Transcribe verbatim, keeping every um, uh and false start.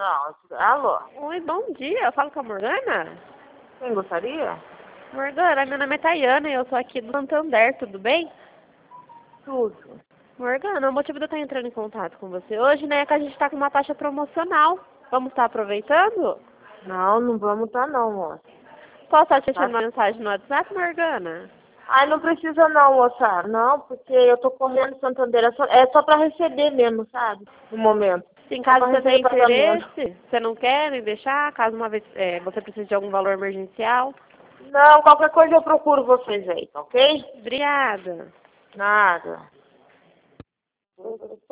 Não, alô? Oi, bom dia. Eu falo com a Morgana? Quem gostaria? Morgana, meu nome é Tayana e eu sou aqui do Santander, tudo bem? Tudo. Morgana, o motivo de eu estar entrando em contato com você hoje, né, é que a gente está com uma taxa promocional. Vamos estar aproveitando? Não, não vamos tá não, moça. Posso estar te deixando Tá. uma mensagem no WhatsApp, Morgana? Ai, não precisa não, moça. Não, porque eu tô correndo Santander. É só, é só pra receber mesmo, sabe? No momento. Sim, Só caso pra você receber tenha pagamento. interesse, você não quer me deixar, caso uma vez é, você precise de algum valor emergencial. Não, qualquer coisa eu procuro vocês aí, tá ok? Obrigada. Nada.